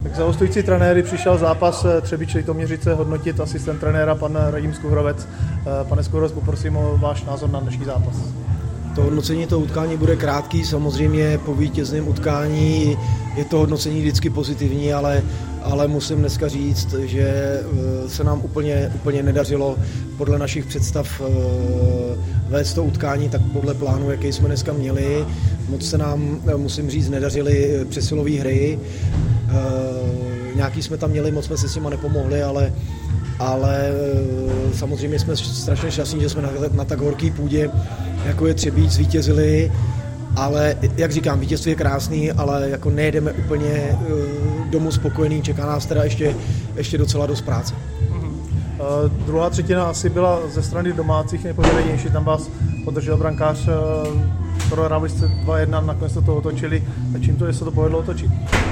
Tak za hostující trenéry přišel zápas Třebíč-Litoměřice hodnotit asistent trenéra pan Radim Skuhrovec. Pane Skuhrovec, poprosím o váš názor na dnešní zápas. To hodnocení toho utkání bude krátký, samozřejmě po vítězném utkání je to hodnocení vždycky pozitivní, ale musím dneska říct, že se nám úplně nedařilo podle našich představ vést to utkání tak podle plánu, jaký jsme dneska měli. Moc se nám, musím říct, nedařily přesilové hry. Nějaký jsme tam měli, moc jsme si s nima nepomohli, ale samozřejmě jsme strašně šťastní, že jsme na tak horký půdě, jako je Třebíč, zvítězili, ale jak říkám, vítězství je krásný, ale jako nejedeme úplně domů spokojený, čeká nás teda ještě docela dost práce. Druhá třetina asi byla ze strany domácích nejpovedenější, tam vás podržel brankář, prohráli jste 2-1, nakonec to otočili, a čím to, že se to povedlo otočit?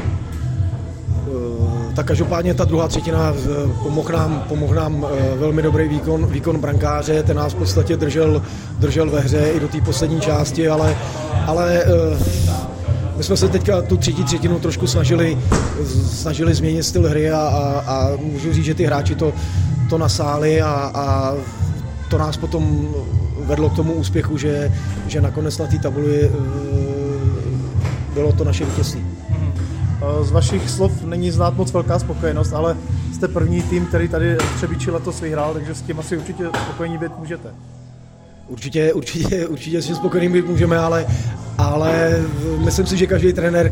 Tak každopádně ta druhá třetina pomohl nám velmi dobrý výkon brankáře, ten nás v podstatě držel ve hře i do té poslední části, ale my jsme se teďka tu třetí třetinu trošku snažili změnit styl hry a můžu říct, že ty hráči to nasáli a to nás potom vedlo k tomu úspěchu, že nakonec na té tabuli bylo to naše vítězství. Z vašich slov není znát moc velká spokojenost, ale jste první tým, který tady Třebíči letos vyhrál, takže s tím asi určitě spokojení být můžete. Určitě s tím spokojený být můžeme, ale myslím si, že každý trenér,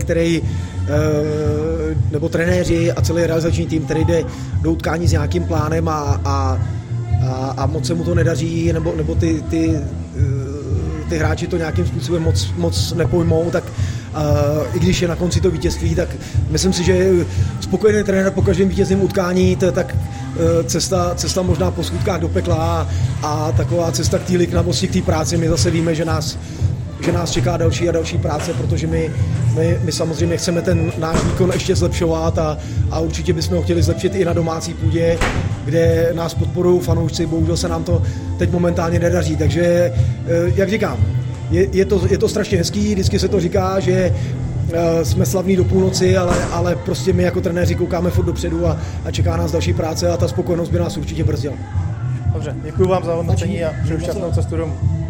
nebo trenéři a celý realizační tým, který jde do utkání s nějakým plánem a moc se mu to nedaří, nebo ty hráči to nějakým způsobem moc nepojmou, tak i když je na konci to vítězství, tak myslím si, že spokojený trenér po každém vítězném utkání, to je tak cesta možná po skutkách do pekla a taková cesta k té liknavosti, k té práci. My zase víme, že nás čeká další a další práce, protože my samozřejmě chceme ten náš výkon ještě zlepšovat a určitě bychom ho chtěli zlepšit i na domácí půdě, kde nás podporují fanoušci, bohužel se nám to teď momentálně nedaří, takže jak říkám, je to strašně hezký, vždycky se to říká, že jsme slavní do půlnoci, ale prostě my jako trenéři koukáme furt dopředu a čeká nás další práce a ta spokojenost by nás určitě brzdila. Dobře, děkuji vám za hodnocení a přeju šťastnou cestu domů.